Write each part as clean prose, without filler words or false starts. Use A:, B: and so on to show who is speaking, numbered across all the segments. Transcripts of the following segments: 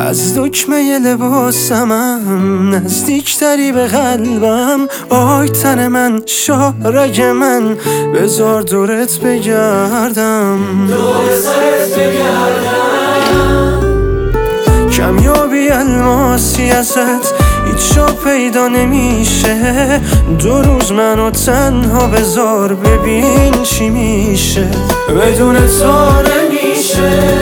A: از دکمه لباسمم نزدیکتری به قلبم. آی تن من شارگ من بذار دورت بگردم، دور سرت بگردم. کمیابی الماسی ازت هیچ جا پیدا نمیشه. 2 روز منو تنها بذار ببین چی میشه. بدون تو نمیشه.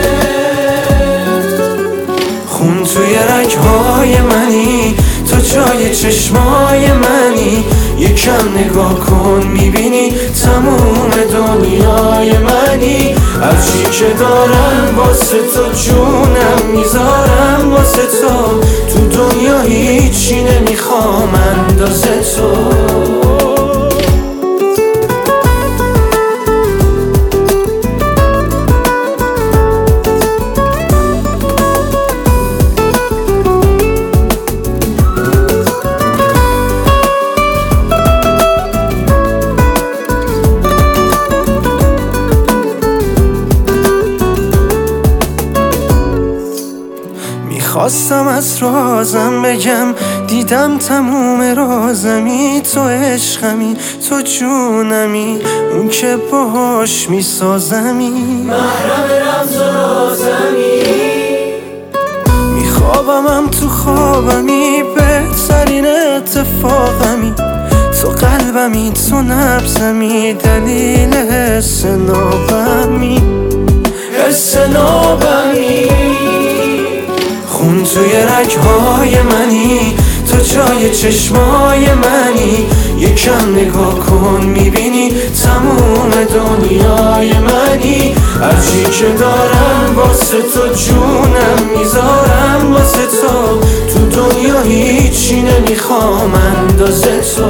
A: خون توی رگهای منی، تو جای چشمای منی. یکم نگاه کن میبینی تموم دنیای منی. هرچی که دارم واسه تو جونم میذارم واسه تو. تو دنیا هیچی نمیخوام اندازه تو. خواستم از رازم بگم، دیدم تموم رازمی. تو عشقمی، تو جونمی، اون که باهاش میسازمی. محرم رمز و رازمی. میخوابمم تو خوابمی، بهترین اتفاقمی. تو قلبمی، تو نبضمی، دلیل حس نابمی، حس نابمی. خون توی رگهای منی، تو جای چشمای منی. یکم نگاه کن میبینی تموم دنیای منی. هرچی که دارم واسه تو جونم میذارم واسه تو. تو دنیا هیچی نمیخوام اندازه تو.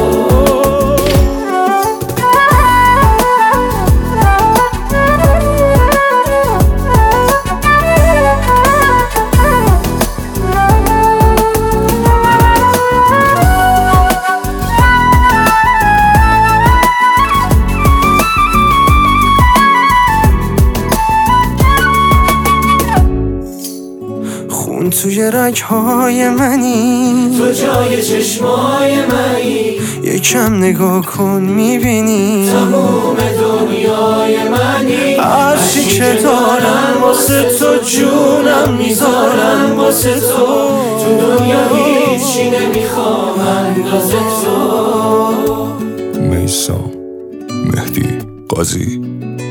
A: خون توی رگهای منی، تو جای چشمای منی. یکم نگاه کن میبینی تموم دنیای منی. هرچی که دارم واسه تو جونم میذارم واسه تو. تو دنیا هیچی نمیخوام اندازه تو.
B: میثم مهدی قاضی.